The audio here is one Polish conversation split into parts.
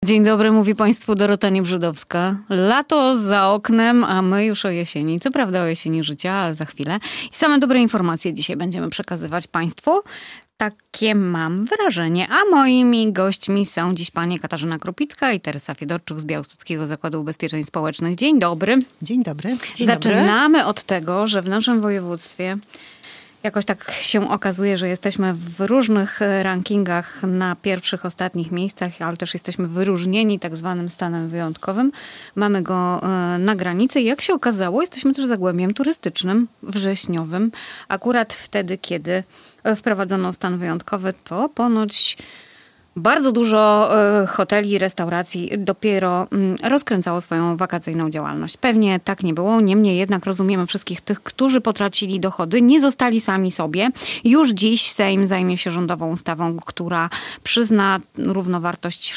Dzień dobry, mówi Państwu Dorota Niebrzydowska. Lato za oknem, a my już o jesieni. Co prawda o jesieni życia, ale za chwilę. I same dobre informacje dzisiaj będziemy przekazywać Państwu. Takie mam wrażenie. A moimi gośćmi są dziś panie Katarzyna Krupicka i Teresa Fiedorczuk z Białostockiego Zakładu Ubezpieczeń Społecznych. Dzień dobry. Dzień dobry. Zaczynamy od tego, że w naszym województwie jakoś tak się okazuje, że jesteśmy w różnych rankingach na pierwszych, ostatnich miejscach, ale też jesteśmy wyróżnieni tak zwanym stanem wyjątkowym. Mamy go na granicy i jak się okazało, jesteśmy też zagłębiem turystycznym, wrześniowym. Akurat wtedy, kiedy wprowadzono stan wyjątkowy, to ponoć bardzo dużo hoteli i restauracji dopiero rozkręcało swoją wakacyjną działalność. Pewnie tak nie było, niemniej jednak rozumiemy wszystkich tych, którzy potracili dochody, nie zostali sami sobie. Już dziś Sejm zajmie się rządową ustawą, która przyzna równowartość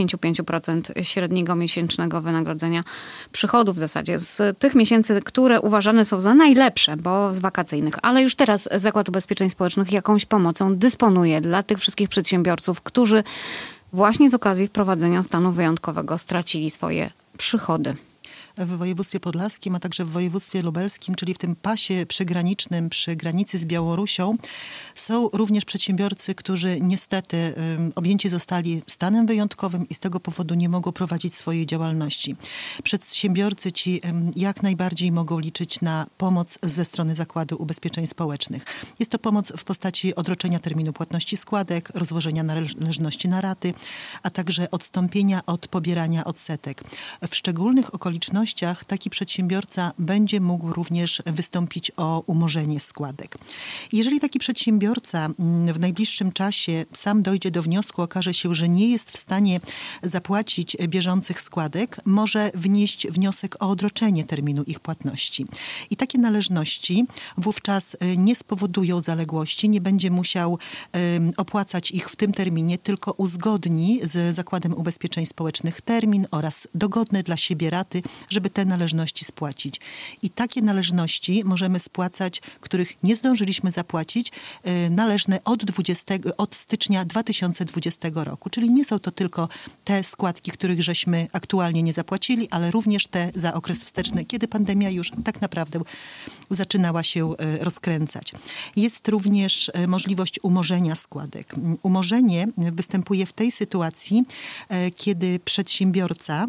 65% średniego miesięcznego wynagrodzenia przychodów w zasadzie z tych miesięcy, które uważane są za najlepsze, bo z wakacyjnych. Ale już teraz Zakład Ubezpieczeń Społecznych jakąś pomocą dysponuje dla tych wszystkich przedsiębiorców, którzy właśnie z okazji wprowadzenia stanu wyjątkowego stracili swoje przychody. W województwie podlaskim, a także w województwie lubelskim, czyli w tym pasie przygranicznym przy granicy z Białorusią, są również przedsiębiorcy, którzy niestety objęci zostali stanem wyjątkowym i z tego powodu nie mogą prowadzić swojej działalności. Przedsiębiorcy ci jak najbardziej mogą liczyć na pomoc ze strony Zakładu Ubezpieczeń Społecznych. Jest to pomoc w postaci odroczenia terminu płatności składek, rozłożenia należności na raty, a także odstąpienia od pobierania odsetek. W szczególnych okolicznościach taki przedsiębiorca będzie mógł również wystąpić o umorzenie składek. Jeżeli taki przedsiębiorca w najbliższym czasie sam dojdzie do wniosku, okaże się, że nie jest w stanie zapłacić bieżących składek, może wnieść wniosek o odroczenie terminu ich płatności. I takie należności wówczas nie spowodują zaległości, nie będzie musiał opłacać ich w tym terminie, tylko uzgodni z Zakładem Ubezpieczeń Społecznych termin oraz dogodne dla siebie raty, żeby te należności spłacić. I takie należności możemy spłacać, których nie zdążyliśmy zapłacić, należne od stycznia 2020 roku. Czyli nie są to tylko te składki, których żeśmy aktualnie nie zapłacili, ale również te za okres wsteczny, kiedy pandemia już tak naprawdę zaczynała się rozkręcać. Jest również możliwość umorzenia składek. Umorzenie występuje w tej sytuacji, kiedy przedsiębiorca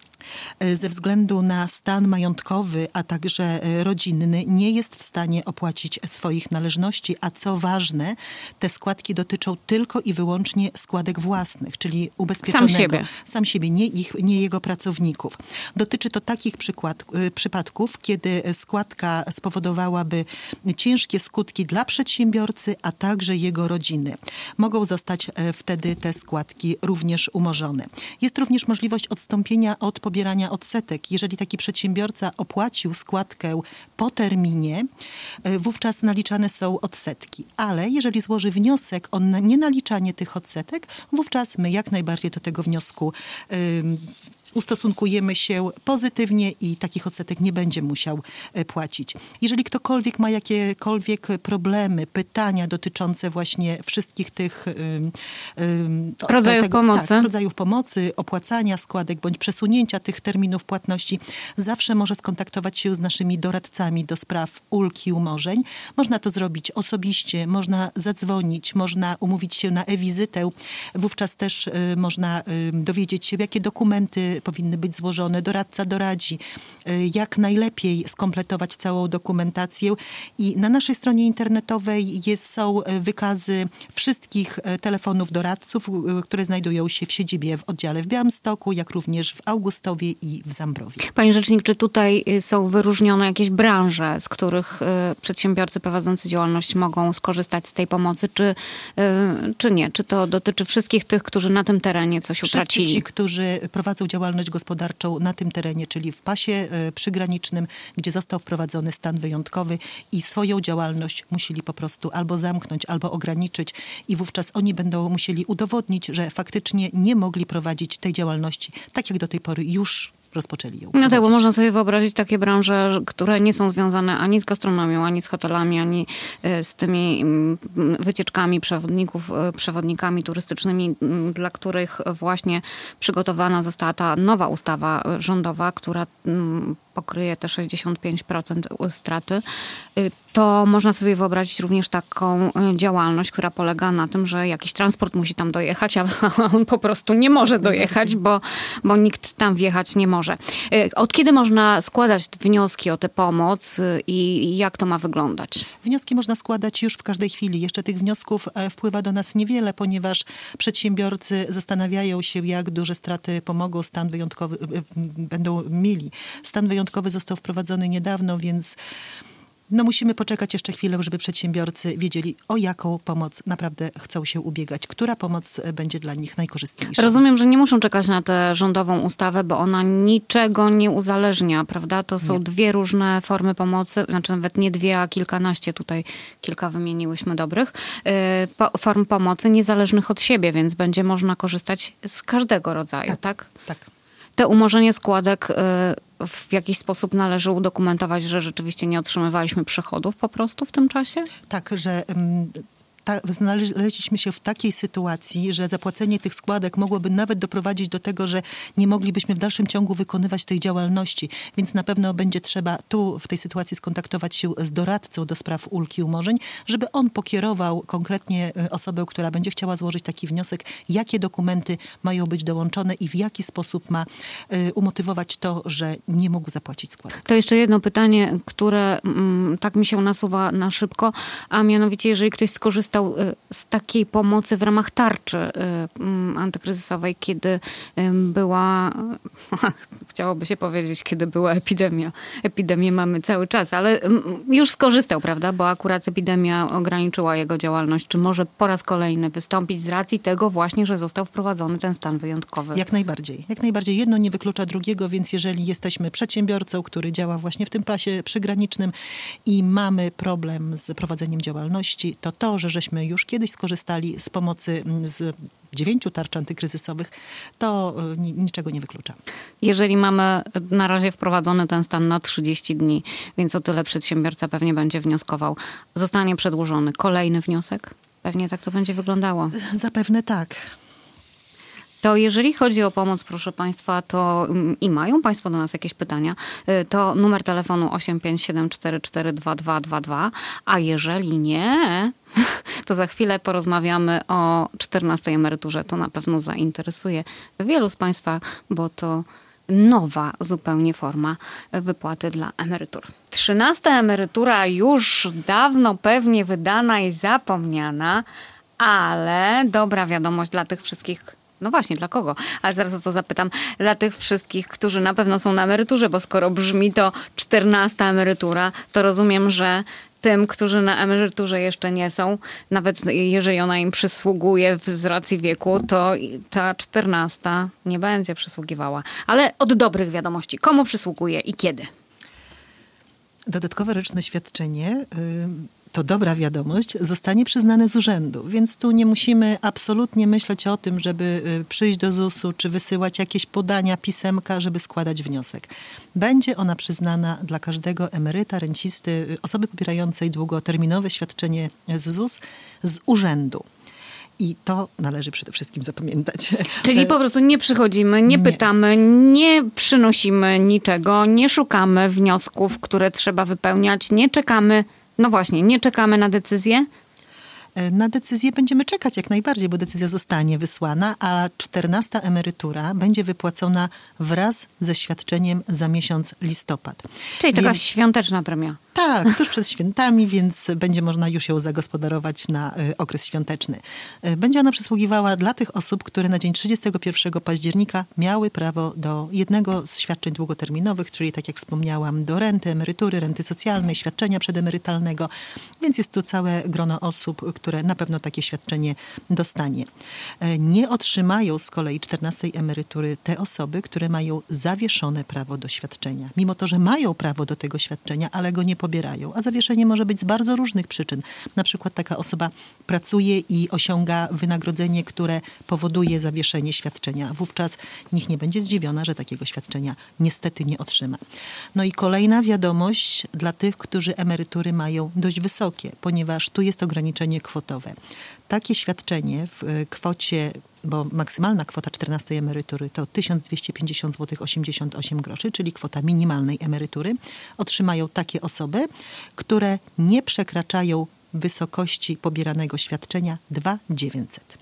ze względu na stan majątkowy, a także rodzinny nie jest w stanie opłacić swoich należności, a co ważne, te składki dotyczą tylko i wyłącznie składek własnych, czyli ubezpieczonego. Sam siebie, nie jego pracowników. Dotyczy to takich przypadków, kiedy składka spowodowałaby ciężkie skutki dla przedsiębiorcy, a także jego rodziny. Mogą zostać wtedy te składki również umorzone. Jest również możliwość odstąpienia od pobierania odsetek. Jeżeli taki przedsiębiorca opłacił składkę po terminie, wówczas naliczane są odsetki. Ale jeżeli złoży wniosek o nienaliczanie tych odsetek, wówczas my jak najbardziej do tego wniosku ustosunkujemy się pozytywnie i takich odsetek nie będzie musiał płacić. Jeżeli ktokolwiek ma jakiekolwiek problemy, pytania dotyczące właśnie wszystkich tych rodzajów pomocy, opłacania składek bądź przesunięcia tych terminów płatności, zawsze może skontaktować się z naszymi doradcami do spraw ulg i umorzeń. Można to zrobić osobiście, można zadzwonić, można umówić się na e-wizytę. Wówczas też można dowiedzieć się, jakie dokumenty powinny być złożone. Doradca doradzi, jak najlepiej skompletować całą dokumentację. I na naszej stronie internetowej są wykazy wszystkich telefonów doradców, które znajdują się w siedzibie w oddziale w Białymstoku, jak również w Augustowie i w Zambrowie. Pani rzecznik, czy tutaj są wyróżnione jakieś branże, z których przedsiębiorcy prowadzący działalność mogą skorzystać z tej pomocy, czy nie? Czy to dotyczy wszystkich tych, którzy na tym terenie coś utracili? Wszyscy ci, którzy prowadzą działalność gospodarczą na tym terenie, czyli w pasie przygranicznym, gdzie został wprowadzony stan wyjątkowy i swoją działalność musieli po prostu albo zamknąć, albo ograniczyć i wówczas oni będą musieli udowodnić, że faktycznie nie mogli prowadzić tej działalności tak jak do tej pory już rozpoczęli ją No tak, bo prowadzić. można sobie wyobrazić takie branże, które nie są związane ani z gastronomią, ani z hotelami, ani z tymi wycieczkami przewodnikami turystycznymi, dla których właśnie przygotowana została ta nowa ustawa rządowa, która pokryje te 65% straty. To można sobie wyobrazić również taką działalność, która polega na tym, że jakiś transport musi tam dojechać, a on po prostu nie może dojechać, bo nikt tam wjechać nie może. Od kiedy można składać wnioski o tę pomoc i jak to ma wyglądać? Wnioski można składać już w każdej chwili. Jeszcze tych wniosków wpływa do nas niewiele, ponieważ przedsiębiorcy zastanawiają się, jak duże straty pomogą, stan wyjątkowy będą mieli. Stan wyjątkowy został wprowadzony niedawno, więc musimy poczekać jeszcze chwilę, żeby przedsiębiorcy wiedzieli, o jaką pomoc naprawdę chcą się ubiegać. Która pomoc będzie dla nich najkorzystniejsza. Rozumiem, że nie muszą czekać na tę rządową ustawę, bo ona niczego nie uzależnia, prawda? To są dwie różne formy pomocy, znaczy nawet nie dwie, a kilkanaście. Tutaj kilka wymieniłyśmy dobrych. Form pomocy niezależnych od siebie, więc będzie można korzystać z każdego rodzaju, tak? Tak. Te umorzenie składek w jakiś sposób należy udokumentować, że rzeczywiście nie otrzymywaliśmy przychodów po prostu w tym czasie? Tak, że znaleźliśmy się w takiej sytuacji, że zapłacenie tych składek mogłoby nawet doprowadzić do tego, że nie moglibyśmy w dalszym ciągu wykonywać tej działalności. Więc na pewno będzie trzeba tu w tej sytuacji skontaktować się z doradcą do spraw ulg i umorzeń, żeby on pokierował konkretnie osobę, która będzie chciała złożyć taki wniosek, jakie dokumenty mają być dołączone i w jaki sposób ma umotywować to, że nie mógł zapłacić składek. To jeszcze jedno pytanie, które tak mi się nasuwa na szybko, a mianowicie jeżeli ktoś skorzystał z takiej pomocy w ramach tarczy antykryzysowej, kiedy była, chciałoby się powiedzieć, kiedy była epidemia. Epidemię mamy cały czas, ale już skorzystał, prawda? Bo akurat epidemia ograniczyła jego działalność. Czy może po raz kolejny wystąpić z racji tego właśnie, że został wprowadzony ten stan wyjątkowy? Jak najbardziej. Jak najbardziej. Jedno nie wyklucza drugiego, więc jeżeli jesteśmy przedsiębiorcą, który działa właśnie w tym pasie przygranicznym i mamy problem z prowadzeniem działalności, to, że żeśmy już kiedyś skorzystali z pomocy z 9 tarcz antykryzysowych, to niczego nie wyklucza. Jeżeli mamy na razie wprowadzony ten stan na 30 dni, więc o tyle przedsiębiorca pewnie będzie wnioskował, zostanie przedłużony kolejny wniosek? Pewnie tak to będzie wyglądało. Zapewne tak. To jeżeli chodzi o pomoc, proszę Państwa, to i mają Państwo do nas jakieś pytania, to numer telefonu 857442222, a jeżeli nie, to za chwilę porozmawiamy o 14 emeryturze. To na pewno zainteresuje wielu z Państwa, bo to nowa zupełnie forma wypłaty dla emerytur. 13 emerytura już dawno pewnie wydana i zapomniana, ale dobra wiadomość dla tych wszystkich. No właśnie, dla kogo? Ale zaraz o to zapytam. Dla tych wszystkich, którzy na pewno są na emeryturze, bo skoro brzmi to 14 emerytura, to rozumiem, że tym, którzy na emeryturze jeszcze nie są, nawet jeżeli ona im przysługuje z racji wieku, to ta 14 nie będzie przysługiwała. Ale od dobrych wiadomości. Komu przysługuje i kiedy? Dodatkowe roczne świadczenie, to dobra wiadomość, zostanie przyznane z urzędu. Więc tu nie musimy absolutnie myśleć o tym, żeby przyjść do ZUS-u, czy wysyłać jakieś podania, pisemka, żeby składać wniosek. Będzie ona przyznana dla każdego emeryta, rencisty, osoby pobierającej długoterminowe świadczenie z ZUS z urzędu. I to należy przede wszystkim zapamiętać. Czyli po prostu nie przychodzimy, nie pytamy, nie przynosimy niczego, nie szukamy wniosków, które trzeba wypełniać, nie czekamy. No właśnie, nie czekamy na decyzję? Na decyzję będziemy czekać jak najbardziej, bo decyzja zostanie wysłana, a 14 emerytura będzie wypłacona wraz ze świadczeniem za miesiąc listopad. Czyli taka świąteczna premia. Tak, tuż przed świętami, więc będzie można już ją zagospodarować na okres świąteczny. Będzie ona przysługiwała dla tych osób, które na dzień 31 października miały prawo do jednego z świadczeń długoterminowych, czyli tak jak wspomniałam, do renty, emerytury, renty socjalnej, świadczenia przedemerytalnego. Więc jest tu całe grono osób, które na pewno takie świadczenie dostanie. Nie otrzymają z kolei 14 emerytury te osoby, które mają zawieszone prawo do świadczenia. Mimo to, że mają prawo do tego świadczenia, ale go nie pobierają. A zawieszenie może być z bardzo różnych przyczyn. Na przykład taka osoba pracuje i osiąga wynagrodzenie, które powoduje zawieszenie świadczenia. Wówczas nikt nie będzie zdziwiona, że takiego świadczenia niestety nie otrzyma. No i kolejna wiadomość dla tych, którzy emerytury mają dość wysokie, ponieważ tu jest ograniczenie kwotowe. Takie świadczenie w kwocie, bo maksymalna kwota 14 emerytury to 1250 zł 88 groszy, czyli kwota minimalnej emerytury, otrzymają takie osoby, które nie przekraczają wysokości pobieranego świadczenia 2900.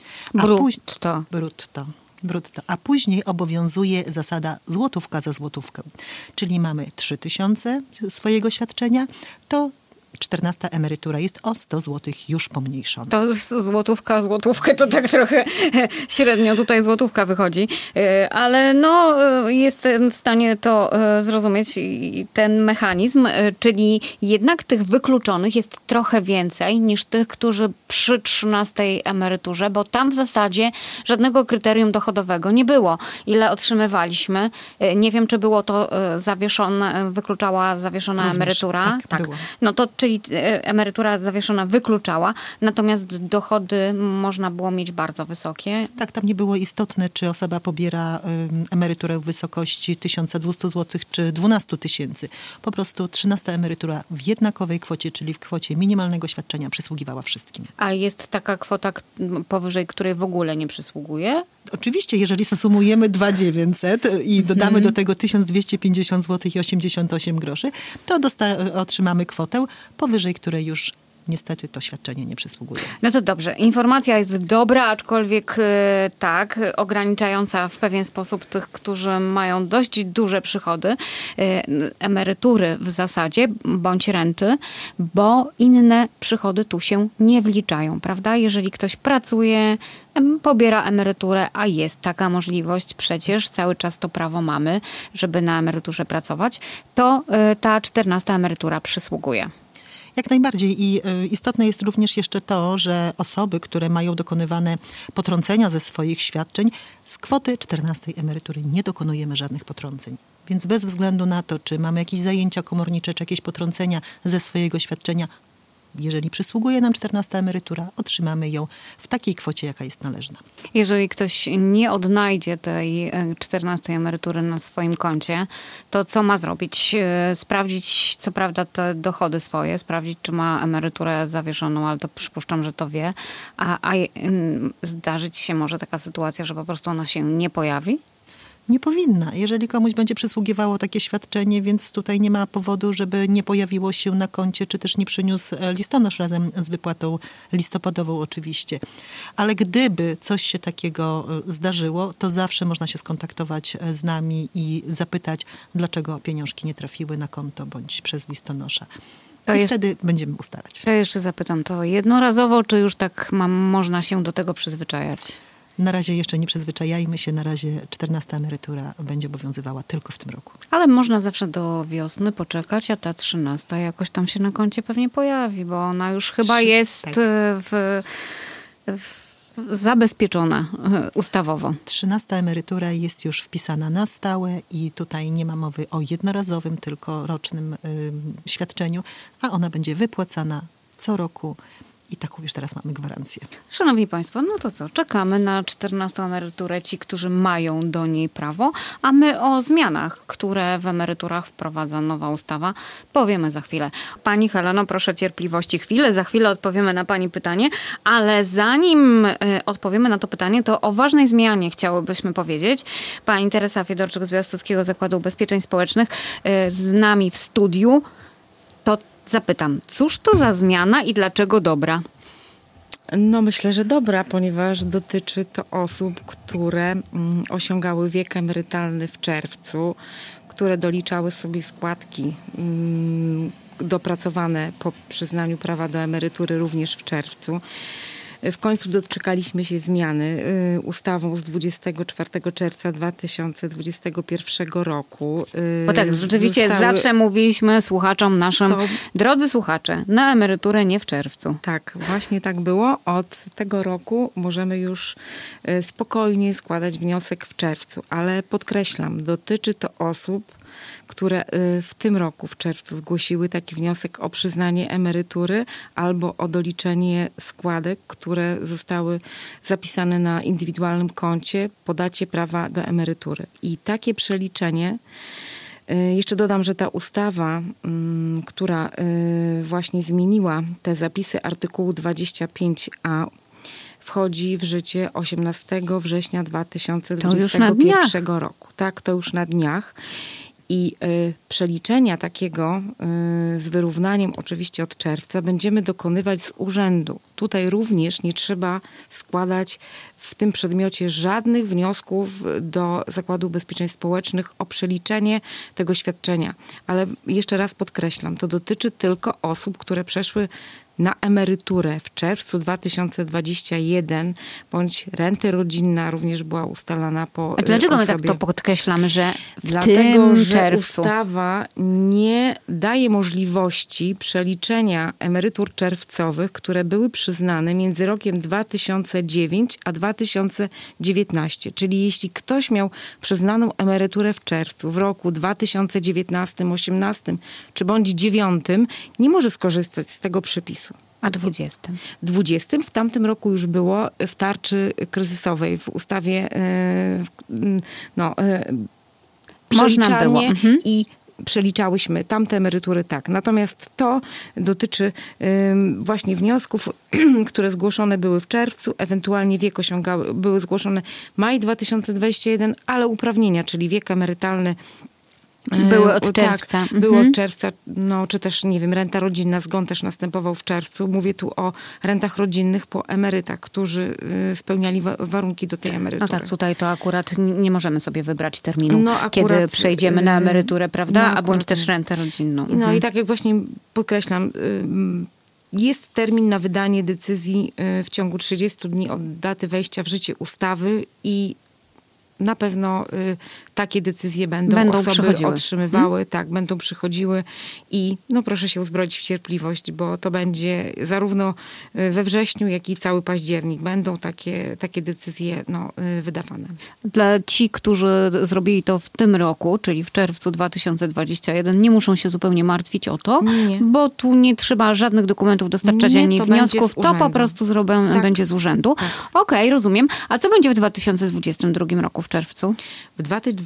Brutto. A później obowiązuje zasada złotówka za złotówkę. Czyli mamy 3000 swojego świadczenia, to 14 emerytura jest o 100 zł już pomniejszona. To złotówka, złotówkę to tak trochę średnio tutaj złotówka wychodzi, ale no jestem w stanie to zrozumieć, ten mechanizm, czyli jednak tych wykluczonych jest trochę więcej niż tych, którzy przy 13 emeryturze, bo tam w zasadzie żadnego kryterium dochodowego nie było. Ile otrzymywaliśmy, nie wiem, czy było to zawieszone, wykluczała zawieszona również emerytura. Tak. Było. No to czyli emerytura zawieszona wykluczała, natomiast dochody można było mieć bardzo wysokie. Tak, tam nie było istotne, czy osoba pobiera emeryturę w wysokości 1200 zł, czy 12 000. Po prostu 13 emerytura w jednakowej kwocie, czyli w kwocie minimalnego świadczenia przysługiwała wszystkim. A jest taka kwota, powyżej której w ogóle nie przysługuje? Oczywiście, jeżeli sumujemy 2900 i dodamy do tego 1250 zł i 88 groszy, to otrzymamy kwotę, powyżej której już niestety to świadczenie nie przysługuje. No to dobrze. Informacja jest dobra, aczkolwiek tak, ograniczająca w pewien sposób tych, którzy mają dość duże przychody, emerytury w zasadzie, bądź renty, bo inne przychody tu się nie wliczają, prawda? Jeżeli ktoś pracuje, pobiera emeryturę, a jest taka możliwość, przecież cały czas to prawo mamy, żeby na emeryturze pracować, to ta 14 emerytura przysługuje. Jak najbardziej. I istotne jest również jeszcze to, że osoby, które mają dokonywane potrącenia ze swoich świadczeń, z kwoty 14 emerytury nie dokonujemy żadnych potrąceń. Więc bez względu na to, czy mamy jakieś zajęcia komornicze, czy jakieś potrącenia ze swojego świadczenia, jeżeli przysługuje nam 14 emerytura, otrzymamy ją w takiej kwocie, jaka jest należna. Jeżeli ktoś nie odnajdzie tej 14 emerytury na swoim koncie, to co ma zrobić? Sprawdzić, co prawda, te dochody swoje, sprawdzić, czy ma emeryturę zawieszoną, ale to przypuszczam, że to wie. A zdarzyć się może taka sytuacja, że po prostu ona się nie pojawi? Nie powinna. Jeżeli komuś będzie przysługiwało takie świadczenie, więc tutaj nie ma powodu, żeby nie pojawiło się na koncie, czy też nie przyniósł listonosz razem z wypłatą listopadową oczywiście. Ale gdyby coś się takiego zdarzyło, to zawsze można się skontaktować z nami i zapytać, dlaczego pieniążki nie trafiły na konto bądź przez listonosza. Wtedy będziemy ustalać. Ja jeszcze zapytam, to jednorazowo, czy już tak można się do tego przyzwyczajać? Na razie jeszcze nie przyzwyczajajmy się, na razie 14 emerytura będzie obowiązywała tylko w tym roku. Ale można zawsze do wiosny poczekać, a ta 13 jakoś tam się na koncie pewnie pojawi, bo ona już chyba jest tak zabezpieczona ustawowo. 13 emerytura jest już wpisana na stałe i tutaj nie ma mowy o jednorazowym, tylko rocznym świadczeniu, a ona będzie wypłacana co roku. I taką już teraz mamy gwarancję. Szanowni Państwo, no to co? Czekamy na 14 emeryturę, ci, którzy mają do niej prawo, a my o zmianach, które w emeryturach wprowadza nowa ustawa, powiemy za chwilę. Pani Heleno, proszę cierpliwości chwilę, za chwilę odpowiemy na Pani pytanie, ale zanim odpowiemy na to pytanie, to o ważnej zmianie chciałybyśmy powiedzieć. Pani Teresa Fiedorczyk z Białostockiego Zakładu Ubezpieczeń Społecznych z nami w studiu. To zapytam, cóż to za zmiana i dlaczego dobra? No myślę, że dobra, ponieważ dotyczy to osób, które osiągały wiek emerytalny w czerwcu, które doliczały sobie składki dopracowane po przyznaniu prawa do emerytury również w czerwcu. w końcu doczekaliśmy się zmiany ustawą z 24 czerwca 2021 roku. Bo tak, rzeczywiście zawsze mówiliśmy słuchaczom naszym, drodzy słuchacze, na emeryturę nie w czerwcu. Tak, właśnie tak było. Od tego roku możemy już spokojnie składać wniosek w czerwcu, ale podkreślam, dotyczy to osób, które w tym roku, w czerwcu, zgłosiły taki wniosek o przyznanie emerytury albo o doliczenie składek, które zostały zapisane na indywidualnym koncie po dacie prawa do emerytury. I takie przeliczenie, jeszcze dodam, że ta ustawa, która właśnie zmieniła te zapisy artykułu 25a, wchodzi w życie 18 września 2021 roku. Tak, to już na dniach. I przeliczenia takiego z wyrównaniem oczywiście od czerwca będziemy dokonywać z urzędu. Tutaj również nie trzeba składać w tym przedmiocie żadnych wniosków do Zakładu Ubezpieczeń Społecznych o przeliczenie tego świadczenia. Ale jeszcze raz podkreślam, to dotyczy tylko osób, które przeszły na emeryturę w czerwcu 2021, bądź renta rodzinna również była ustalana po A dlaczego osobie. my tak to podkreślamy, że Dlatego, tym że czerwcu? ustawa nie daje możliwości przeliczenia emerytur czerwcowych, które były przyznane między rokiem 2009 a 2019. Czyli jeśli ktoś miał przyznaną emeryturę w czerwcu w roku 2019, 18 czy bądź 9, nie może skorzystać z tego przepisu. A 20? 20 w tamtym roku już było w tarczy kryzysowej, w ustawie Można było. I przeliczałyśmy tamte emerytury tak. Natomiast to dotyczy właśnie wniosków, które zgłoszone były w czerwcu, ewentualnie wiek osiągały, były zgłoszone maj 2021, ale uprawnienia, czyli wiek emerytalny były od czerwca. Tak, było od czerwca, czy też, nie wiem, renta rodzinna, zgon też następował w czerwcu. Mówię tu o rentach rodzinnych po emerytach, którzy spełniali warunki do tej emerytury. No tak, tutaj to akurat nie możemy sobie wybrać terminu, kiedy przejdziemy na emeryturę, prawda? Bądź też rentę rodzinną. No i tak jak właśnie podkreślam, jest termin na wydanie decyzji w ciągu 30 dni od daty wejścia w życie ustawy i na pewno takie decyzje będą osoby otrzymywały, tak, będą przychodziły i proszę się uzbroić w cierpliwość, bo to będzie zarówno we wrześniu, jak i cały październik będą takie decyzje wydawane. Dla ci, którzy zrobili to w tym roku, czyli w czerwcu 2021, nie muszą się zupełnie martwić o to, bo tu nie trzeba żadnych dokumentów dostarczać ani wniosków, to po prostu będzie z urzędu. Tak. Okej, rozumiem. A co będzie w 2022 roku w czerwcu? W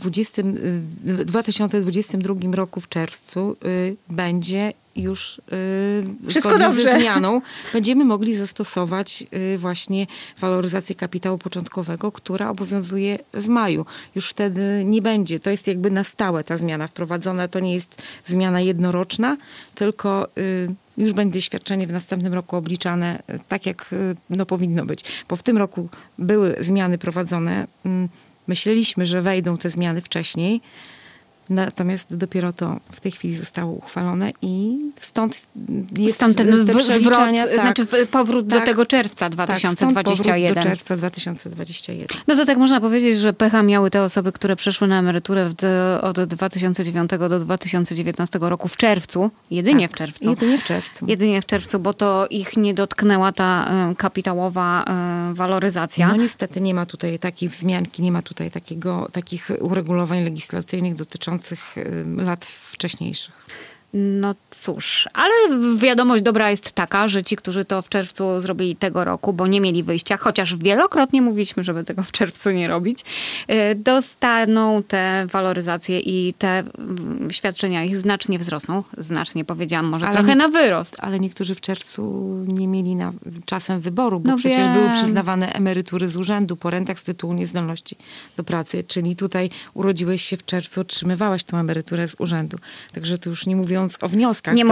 2022 roku w czerwcu będzie już zgodnie ze zmianą będziemy mogli zastosować właśnie waloryzację kapitału początkowego, która obowiązuje w maju. Już wtedy nie będzie. To jest jakby na stałe ta zmiana wprowadzona. To nie jest zmiana jednoroczna, tylko już będzie świadczenie w następnym roku obliczane tak, jak powinno być. Bo w tym roku były zmiany prowadzone. Myśleliśmy, że wejdą te zmiany wcześniej, natomiast dopiero to w tej chwili zostało uchwalone i stąd ten przeliczania, powrót do tego czerwca 2021. Do czerwca 2021. No to tak można powiedzieć, że pecha miały te osoby, które przeszły na emeryturę od 2009 do 2019 roku w czerwcu. Jedynie w czerwcu. Jedynie w czerwcu, bo to ich nie dotknęła ta kapitałowa waloryzacja. No niestety nie ma tutaj takiej wzmianki, nie ma tutaj takich uregulowań legislacyjnych dotyczących lat wcześniejszych. No cóż, ale wiadomość dobra jest taka, że ci, którzy to w czerwcu zrobili tego roku, bo nie mieli wyjścia, chociaż wielokrotnie mówiliśmy, żeby tego w czerwcu nie robić, dostaną te waloryzacje i te świadczenia ich znacznie wzrosną. Znacznie powiedziałam, może trochę na wyrost. Ale niektórzy w czerwcu nie mieli czasem wyboru, bo przecież były przyznawane emerytury z urzędu po rentach z tytułu niezdolności do pracy. Czyli tutaj urodziłeś się w czerwcu, otrzymywałaś tą emeryturę z urzędu. Także to już nie mówię o wnioskach, nie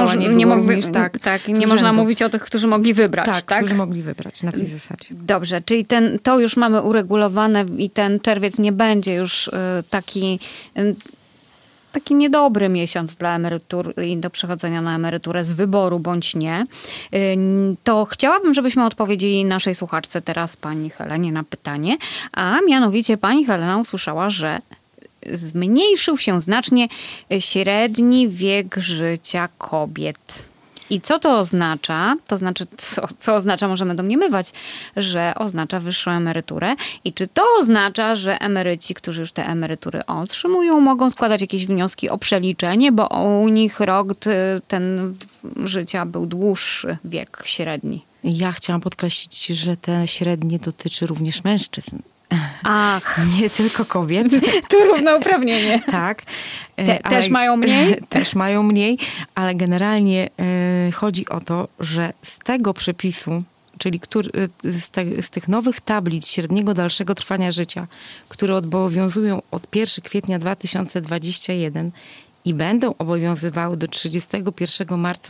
można mówić o tych, którzy mogli wybrać. Tak, którzy mogli wybrać na tej zasadzie. Dobrze, czyli to już mamy uregulowane i ten czerwiec nie będzie już taki taki niedobry miesiąc dla emerytur i do przechodzenia na emeryturę z wyboru bądź nie, to chciałabym, żebyśmy odpowiedzieli naszej słuchaczce teraz, pani Helenie, na pytanie, a mianowicie pani Helena usłyszała, że zmniejszył się znacznie średni wiek życia kobiet. I co to oznacza? To znaczy, co oznacza, możemy domniemywać, że oznacza wyższą emeryturę. I czy to oznacza, że emeryci, którzy już te emerytury otrzymują, mogą składać jakieś wnioski o przeliczenie, bo u nich rok ten życia był dłuższy, wiek średni? Ja chciałam podkreślić, że te średnie dotyczy również mężczyzn. Ach. Nie tylko kobiet. Tu równouprawnienie. Tak. Też mają mniej? Też mają mniej, ale generalnie chodzi o to, że z tego przepisu, czyli z tych nowych tablic średniego dalszego trwania życia, które obowiązują od 1 kwietnia 2021 i będą obowiązywały do 31 marca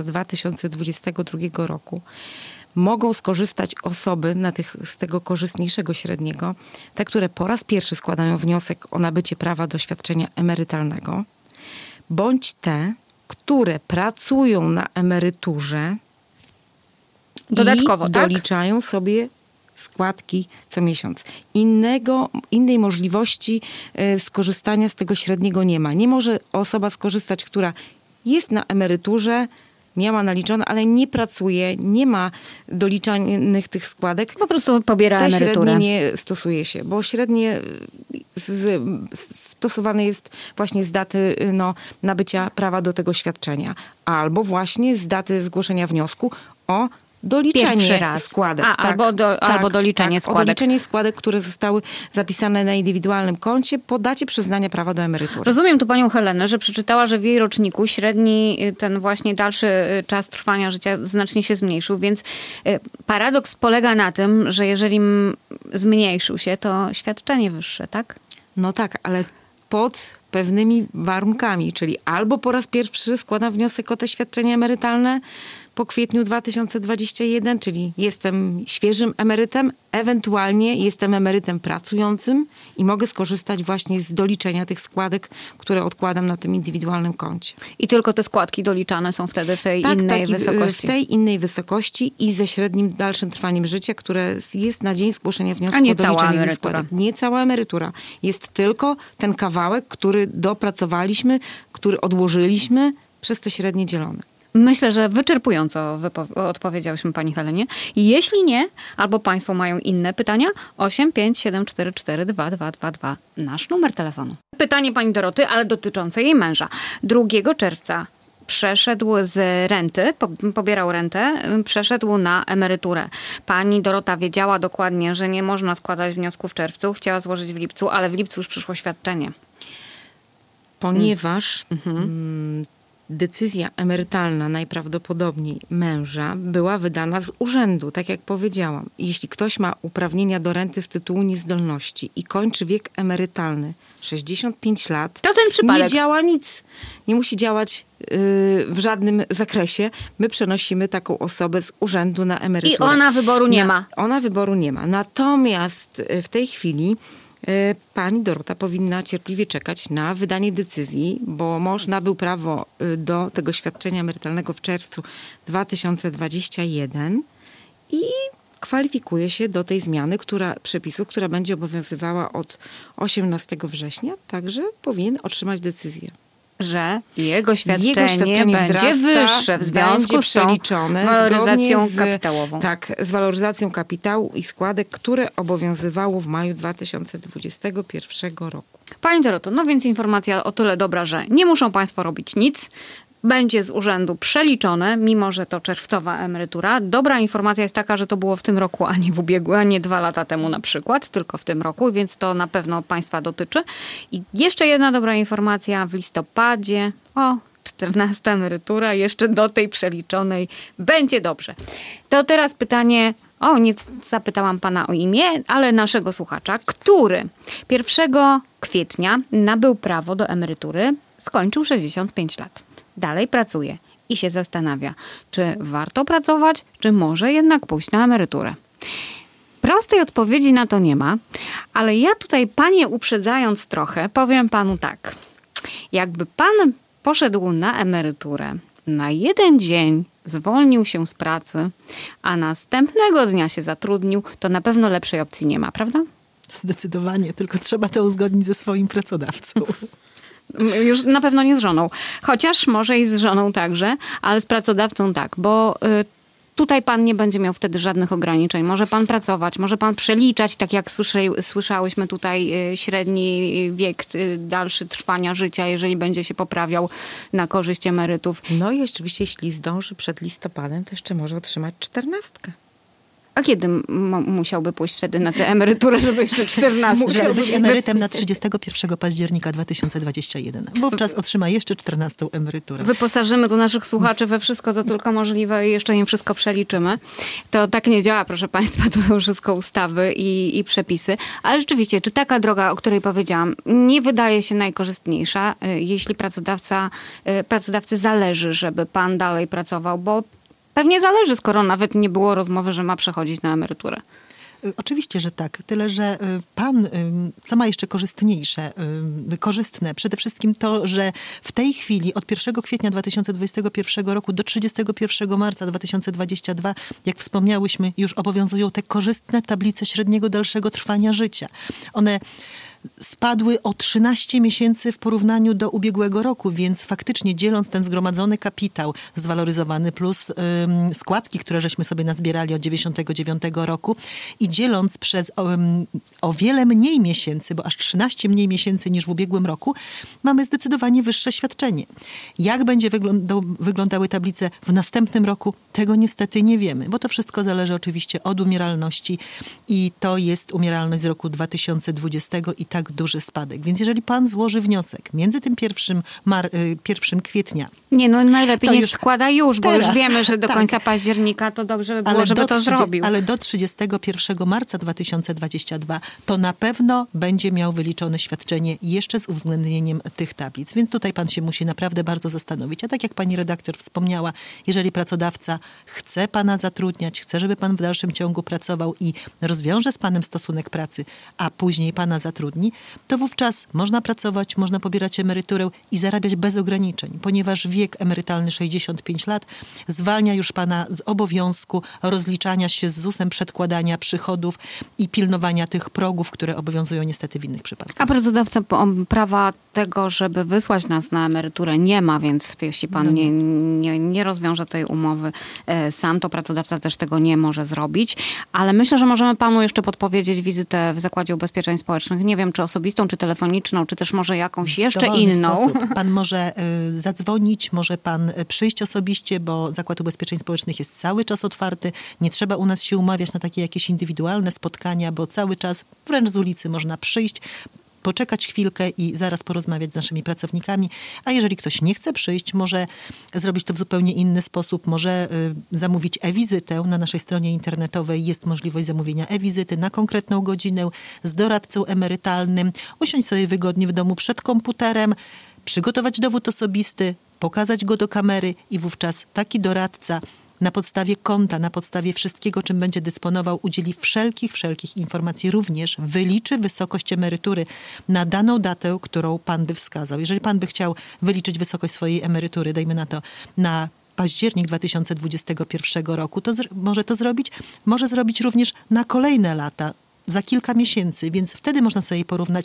2022 roku, mogą skorzystać osoby z tego korzystniejszego średniego, te, które po raz pierwszy składają wniosek o nabycie prawa do świadczenia emerytalnego, bądź te, które pracują na emeryturze dodatkowo, i doliczają sobie składki co miesiąc. Innej możliwości skorzystania z tego średniego nie ma. Nie może osoba skorzystać, która jest na emeryturze, miała naliczone, ale nie pracuje, nie ma doliczanych tych składek. Po prostu pobiera emeryturę. Średnie nie stosuje się, bo średnie stosowane jest właśnie z daty nabycia prawa do tego świadczenia. Albo właśnie z daty zgłoszenia wniosku o doliczenie składek. Albo doliczenie składek. O doliczenie składek, które zostały zapisane na indywidualnym koncie po dacie przyznania prawa do emerytury. Rozumiem tu panią Helenę, że przeczytała, że w jej roczniku średni ten właśnie dalszy czas trwania życia znacznie się zmniejszył, więc paradoks polega na tym, że jeżeli zmniejszył się, to świadczenie wyższe, tak? No tak, ale pod pewnymi warunkami, czyli albo po raz pierwszy składam wniosek o te świadczenia emerytalne po kwietniu 2021, czyli jestem świeżym emerytem, ewentualnie jestem emerytem pracującym i mogę skorzystać właśnie z doliczenia tych składek, które odkładam na tym indywidualnym koncie. I tylko te składki doliczane są wtedy w tej innej wysokości? W tej innej wysokości i ze średnim dalszym trwaniem życia, które jest na dzień zgłoszenia wniosku o doliczenie tych składek. Nie cała emerytura. Jest tylko ten kawałek, który dopracowaliśmy, który odłożyliśmy przez te średnie dzielone. Myślę, że wyczerpująco odpowiedziałyśmy pani Helenie. Jeśli nie, albo państwo mają inne pytania, 857442222, nasz numer telefonu. Pytanie pani Doroty, ale dotyczące jej męża. 2 czerwca przeszedł z renty, pobierał rentę, przeszedł na emeryturę. Pani Dorota wiedziała dokładnie, że nie można składać wniosku w czerwcu, chciała złożyć w lipcu, ale w lipcu już przyszło świadczenie. Ponieważ decyzja emerytalna najprawdopodobniej męża była wydana z urzędu, tak jak powiedziałam. Jeśli ktoś ma uprawnienia do renty z tytułu niezdolności i kończy wiek emerytalny 65 lat, to ten przypadek. Nie działa nic. Nie musi działać w żadnym zakresie. My przenosimy taką osobę z urzędu na emeryturę. I ona wyboru nie ma. Ona wyboru nie ma. Natomiast w tej chwili pani Dorota powinna cierpliwie czekać na wydanie decyzji, bo mąż nabył prawo do tego świadczenia emerytalnego w czerwcu 2021 i kwalifikuje się do tej zmiany przepisu, która będzie obowiązywała od 18 września, także powinien otrzymać decyzję. Że jego świadczenie będzie wzrasta, wyższe w związku z tą waloryzacją kapitałową. Tak, z waloryzacją kapitału i składek, które obowiązywało w maju 2021 roku. Pani Doroto, no więc informacja o tyle dobra, że nie muszą państwo robić nic. Będzie z urzędu przeliczone, mimo że to czerwcowa emerytura. Dobra informacja jest taka, że to było w tym roku, a nie w ubiegłym, a nie 2 lata temu na przykład, tylko w tym roku, więc to na pewno państwa dotyczy. I jeszcze jedna dobra informacja, w listopadzie, 14 emerytura, jeszcze do tej przeliczonej, będzie dobrze. To teraz pytanie, nie zapytałam pana o imię, ale naszego słuchacza, który 1 kwietnia nabył prawo do emerytury, skończył 65 lat. Dalej pracuje i się zastanawia, czy warto pracować, czy może jednak pójść na emeryturę. Prostej odpowiedzi na to nie ma, ale ja tutaj, panie uprzedzając trochę, powiem panu tak. Jakby pan poszedł na emeryturę, na 1 dzień zwolnił się z pracy, a następnego dnia się zatrudnił, to na pewno lepszej opcji nie ma, prawda? Zdecydowanie, tylko trzeba to uzgodnić ze swoim pracodawcą. Już na pewno nie z żoną. Chociaż może i z żoną także, ale z pracodawcą tak, bo tutaj pan nie będzie miał wtedy żadnych ograniczeń. Może pan pracować, może pan przeliczać, tak jak słyszałyśmy tutaj, średni wiek dalszy trwania życia, jeżeli będzie się poprawiał na korzyść emerytów. No i oczywiście, jeśli zdąży przed listopadem, to jeszcze może otrzymać 14. A kiedy musiałby pójść wtedy na tę emeryturę, żeby jeszcze 14? Żeby być emerytem na 31 października 2021. Wówczas otrzyma jeszcze 14 emeryturę. Wyposażymy tu naszych słuchaczy we wszystko, co tylko możliwe i jeszcze im wszystko przeliczymy. To tak nie działa, proszę państwa, to są wszystko ustawy i przepisy. Ale rzeczywiście, czy taka droga, o której powiedziałam, nie wydaje się najkorzystniejsza, jeśli pracodawcy zależy, żeby pan dalej pracował, bo pewnie zależy, skoro nawet nie było rozmowy, że ma przechodzić na emeryturę. Oczywiście, że tak. Tyle, że pan, co ma jeszcze korzystne, przede wszystkim to, że w tej chwili od 1 kwietnia 2021 roku do 31 marca 2022, jak wspomniałyśmy, już obowiązują te korzystne tablice średniego dalszego trwania życia. One spadły o 13 miesięcy w porównaniu do ubiegłego roku, więc faktycznie dzieląc ten zgromadzony kapitał zwaloryzowany plus składki, które żeśmy sobie nazbierali od 99 roku i dzieląc przez o wiele mniej miesięcy, bo aż 13 mniej miesięcy niż w ubiegłym roku, mamy zdecydowanie wyższe świadczenie. Jak będzie wyglądały tablice w następnym roku, tego niestety nie wiemy, bo to wszystko zależy oczywiście od umieralności i to jest umieralność z roku 2020 i tak duży spadek. Więc jeżeli pan złoży wniosek między tym 1 kwietnia... Nie, no najlepiej niech już składa już, bo teraz, już wiemy, że do tak. końca października to dobrze by było, żeby to zrobił. Ale do 31 marca 2022 to na pewno będzie miał wyliczone świadczenie jeszcze z uwzględnieniem tych tablic. Więc tutaj pan się musi naprawdę bardzo zastanowić. A tak jak pani redaktor wspomniała, jeżeli pracodawca chce pana zatrudniać, chce, żeby pan w dalszym ciągu pracował i rozwiąże z panem stosunek pracy, a później pana zatrudni, to wówczas można pracować, można pobierać emeryturę i zarabiać bez ograniczeń, ponieważ wiek emerytalny 65 lat zwalnia już pana z obowiązku rozliczania się z ZUS-em, przedkładania przychodów i pilnowania tych progów, które obowiązują niestety w innych przypadkach. A pracodawca prawa tego, żeby wysłać nas na emeryturę nie ma, więc jeśli pan nie rozwiąże tej umowy sam, to pracodawca też tego nie może zrobić. Ale myślę, że możemy panu jeszcze podpowiedzieć wizytę w Zakładzie Ubezpieczeń Społecznych. Nie wiem, czy osobistą, czy telefoniczną, czy też może jakąś jeszcze inną. Sposób. Pan może zadzwonić, może pan przyjść osobiście, bo Zakład Ubezpieczeń Społecznych jest cały czas otwarty. Nie trzeba u nas się umawiać na takie jakieś indywidualne spotkania, bo cały czas wręcz z ulicy można przyjść, poczekać chwilkę i zaraz porozmawiać z naszymi pracownikami. A jeżeli ktoś nie chce przyjść, może zrobić to w zupełnie inny sposób. Może zamówić e-wizytę. Na naszej stronie internetowej jest możliwość zamówienia e-wizyty na konkretną godzinę z doradcą emerytalnym. Usiąść sobie wygodnie w domu przed komputerem, przygotować dowód osobisty, pokazać go do kamery i wówczas taki doradca na podstawie konta, na podstawie wszystkiego, czym będzie dysponował, udzieli wszelkich informacji, również wyliczy wysokość emerytury na daną datę, którą pan by wskazał. Jeżeli pan by chciał wyliczyć wysokość swojej emerytury, dajmy na to, na październik 2021 roku, to może to zrobić. Może zrobić również na kolejne lata, za kilka miesięcy, więc wtedy można sobie porównać,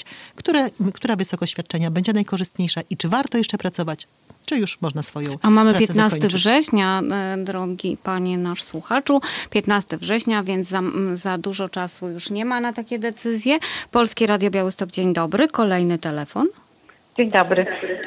która wysokość świadczenia będzie najkorzystniejsza i czy warto jeszcze pracować, czy już można swoją pracę zakończyć. A mamy 15 września, drogi panie nasz słuchaczu, 15 września, więc za dużo czasu już nie ma na takie decyzje. Polskie Radio Białystok, dzień dobry. Kolejny telefon. Dzień dobry.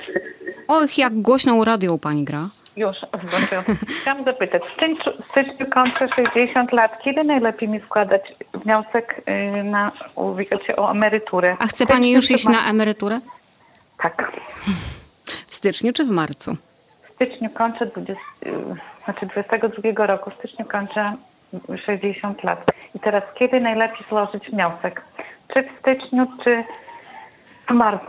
Och, jak głośną radio pani gra. Już włączyłam. Chciałam zapytać, w styczniu kończę 60 lat. Kiedy najlepiej mi składać wniosek na ubiegać się o emeryturę? A chce pani już iść na emeryturę? Tak. W styczniu czy w marcu? W styczniu kończę 22 roku. W styczniu kończę 60 lat. I teraz kiedy najlepiej złożyć wniosek? Czy w styczniu, czy w marcu?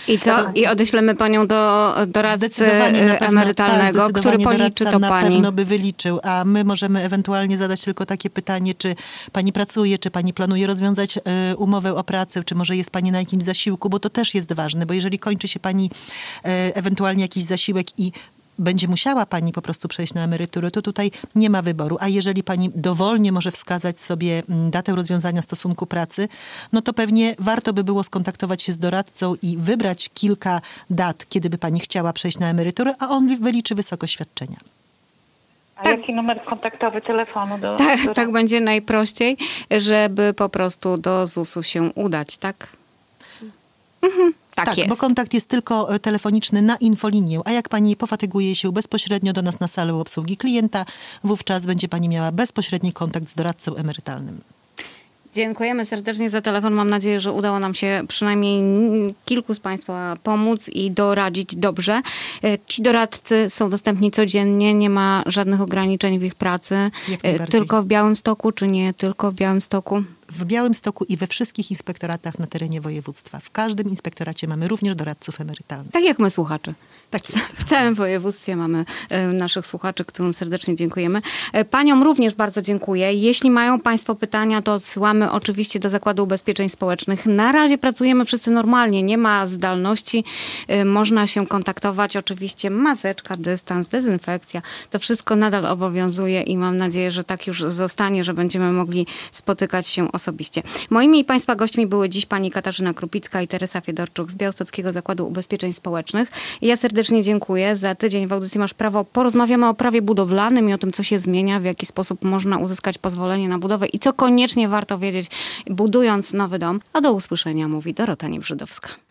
I co? I odeślemy panią do doradcy emerytalnego, który policzy to na pani. pewno by wyliczył, a my możemy ewentualnie zadać tylko takie pytanie, czy pani pracuje, czy pani planuje rozwiązać umowę o pracę, czy może jest pani na jakimś zasiłku, bo to też jest ważne, bo jeżeli kończy się pani ewentualnie jakiś zasiłek i będzie musiała pani po prostu przejść na emeryturę, to tutaj nie ma wyboru. A jeżeli pani dowolnie może wskazać sobie datę rozwiązania stosunku pracy, no to pewnie warto by było skontaktować się z doradcą i wybrać kilka dat, kiedy by pani chciała przejść na emeryturę, a on wyliczy wysokość świadczenia. A jaki numer kontaktowy telefonu do Tak będzie najprościej, żeby po prostu do ZUS-u się udać, tak? Tak jest. Bo kontakt jest tylko telefoniczny na infolinię, a jak pani pofatyguje się bezpośrednio do nas na salę obsługi klienta, wówczas będzie pani miała bezpośredni kontakt z doradcą emerytalnym. Dziękujemy serdecznie za telefon. Mam nadzieję, że udało nam się przynajmniej kilku z państwa pomóc i doradzić dobrze. Ci doradcy są dostępni codziennie, nie ma żadnych ograniczeń w ich pracy. Tylko w Białymstoku, czy nie tylko w Białymstoku? W Białymstoku i we wszystkich inspektoratach na terenie województwa. W każdym inspektoracie mamy również doradców emerytalnych. Tak jak my, słuchacze. Tak jest. W całym województwie mamy naszych słuchaczy, którym serdecznie dziękujemy. Paniom również bardzo dziękuję. Jeśli mają państwo pytania, to odsyłamy oczywiście do Zakładu Ubezpieczeń Społecznych. Na razie pracujemy wszyscy normalnie, nie ma zdalności. Można się kontaktować. Oczywiście maseczka, dystans, dezynfekcja. To wszystko nadal obowiązuje i mam nadzieję, że tak już zostanie, że będziemy mogli spotykać się osobiście. Moimi i państwa gośćmi były dziś pani Katarzyna Krupicka i Teresa Fiedorczuk z Białostockiego Zakładu Ubezpieczeń Społecznych. Ja serdecznie dziękuję. Za tydzień w audycji Masz Prawo porozmawiamy o prawie budowlanym i o tym, co się zmienia, w jaki sposób można uzyskać pozwolenie na budowę i co koniecznie warto wiedzieć, budując nowy dom. A do usłyszenia, mówi Dorota Niebrzydowska.